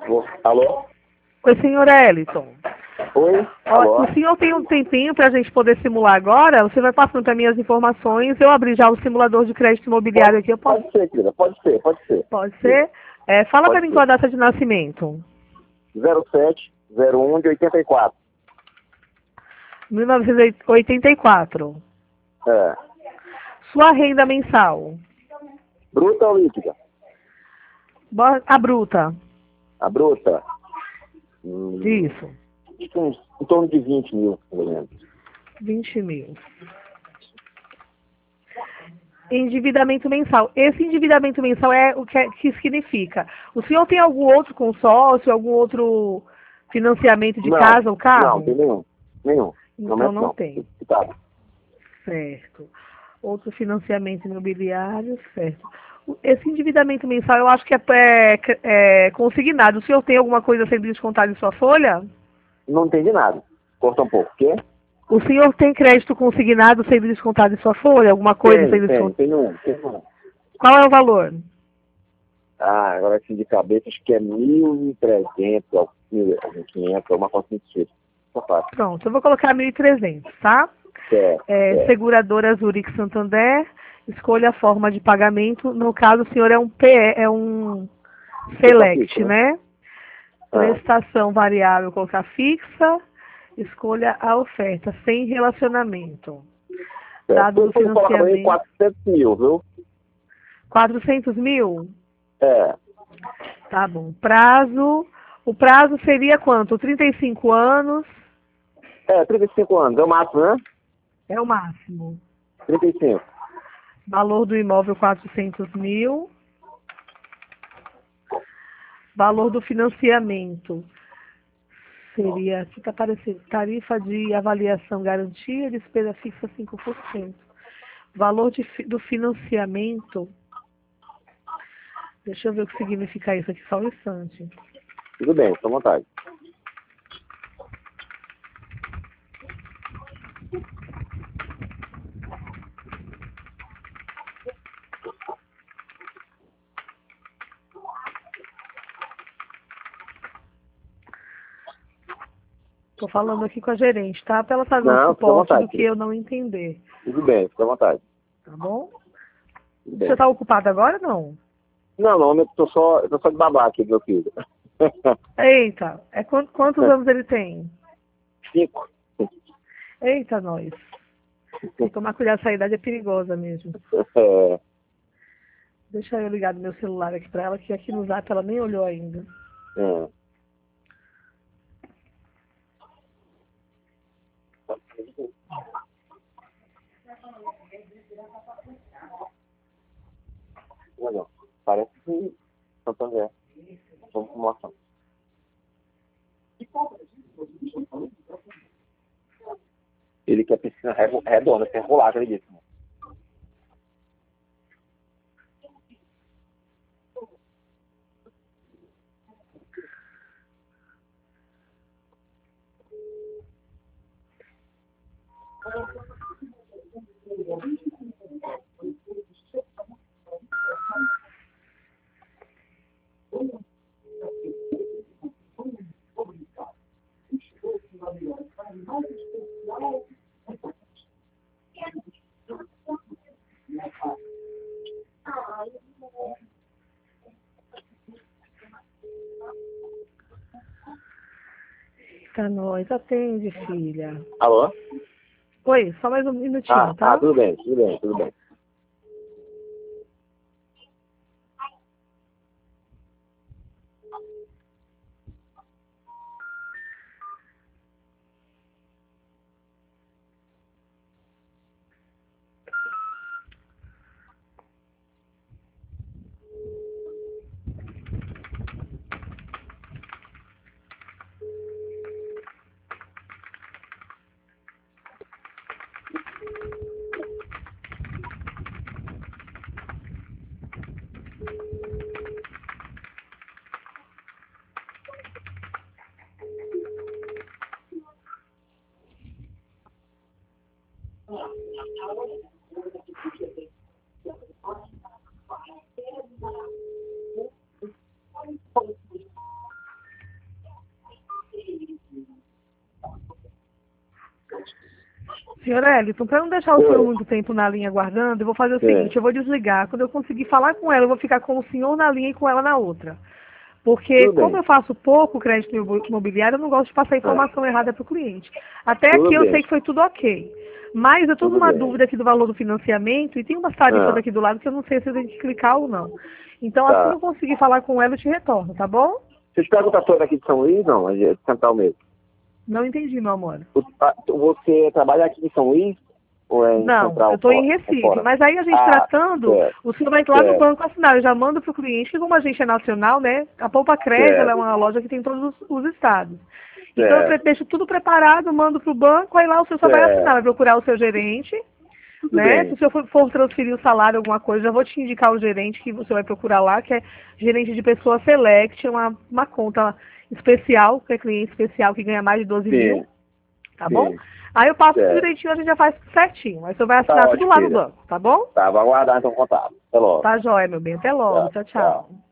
Alô? Oi, senhor Eliton. Oi? Ó, Alô? o senhor tem um tempinho para a gente poder simular agora? Você vai passando para mim as informações. Eu abri já o simulador de crédito imobiliário aqui. Eu posso? Pode ser, querida. Pode ser, pode ser. Pode ser? Fala para Pode mim ser. qual a data de nascimento. 0701 de 84. 1984. É. Sua renda mensal. Bruta ou líquida? A bruta. A bruta? Isso. Acho que em torno de 20 mil, pelo menos. 20 mil. Endividamento mensal. Esse endividamento mensal é o que significa? O senhor tem algum outro consórcio, algum outro financiamento de casa ou carro? Não, tem nenhum. Nenhum. Então não tem. Tá. Certo. Outro financiamento imobiliário, certo. Esse endividamento mensal eu acho que é consignado. O senhor tem alguma coisa sendo descontada em sua folha? Não entendi nada. Corta um pouco. O quê? O senhor tem crédito consignado sendo descontado em sua folha? Alguma coisa sendo descontada? Tem um. Qual é o valor? Ah, agora assim de cabeça, acho que é 1.300, ou 1.500, uma coisa assim tipo. Só fácil. Pronto, eu vou colocar 1.300, tá? Certo. Seguradora Zurich Santander, escolha a forma de pagamento. No caso, o senhor é um PE, é um Select, né? Prestação variável, colocar fixa. Escolha a oferta, sem relacionamento. Dado do financiamento. 400 mil, viu? 400 mil? É. Tá bom. Prazo. O prazo seria quanto? 35 anos? 35 anos. É o máximo, né? É o máximo. 35. Valor do imóvel, 400 mil. Valor do financiamento. Seria, aqui está aparecendo, tarifa de avaliação garantia, despesa fixa 5%. Valor do financiamento, deixa eu ver o que significa isso aqui, só um instante. Tudo bem, fica à vontade. Estou falando aqui com a gerente, tá? Para ela fazer um suporte do que eu não entender. Tudo bem, fica à vontade. Tá bom? Você está ocupado agora ou não? Não, eu tô só de babá aqui do meu filho. Eita, quantos anos ele tem? 5. Eita, nós. Tem que tomar cuidado, essa idade é perigosa mesmo. Deixa eu ligar no meu celular aqui para ela, que aqui no Zap ela nem olhou ainda. Olha, parece que Santander. Vamos mostrar. Ele quer piscina redonda, quer rolar, acredito. Eita, nós, atende, filha. Alô? Oi, só mais um minutinho, tá? Tudo bem. Senhor Elton, para não deixar o senhor muito tempo na linha aguardando, eu vou fazer o seguinte, eu vou desligar. Quando eu conseguir falar com ela, eu vou ficar com o senhor na linha e com ela na outra. Porque como eu faço pouco crédito imobiliário, eu não gosto de passar informação errada para o cliente. Até aqui eu sei que foi tudo ok. Mas eu estou numa dúvida aqui do valor do financiamento e tem umas tarifas aqui do lado que eu não sei se eu tenho que clicar ou não. Então, assim que eu conseguir falar com ela, eu te retorno, tá bom? Vocês perguntam toda aqui de São Luís? Não, é de Central mesmo. Não entendi, meu amor. Você trabalha aqui em São Luís? Ou é em não, Central, eu estou em Recife. Mas aí a gente tratando, o senhor vai lá no banco assinar. Eu já mando para o cliente, que como a gente é nacional, né? A Poupa Crédito ela é uma loja que tem todos os estados. Então eu deixo tudo preparado, mando para o banco, aí lá o senhor só vai assinar, vai procurar o seu gerente, né? Se o senhor for transferir o salário, alguma coisa, já vou te indicar o gerente que você vai procurar lá, que é gerente de pessoa select, é uma conta especial, que é cliente especial que ganha mais de 12 mil, tá bom? Aí eu passo tudo direitinho, a gente já faz certinho. Aí você vai assinar tudo lá no banco, tá bom? Tá, vou aguardar então o contato. Até logo. Tá jóia, meu bem. Até logo. Tchau, tchau.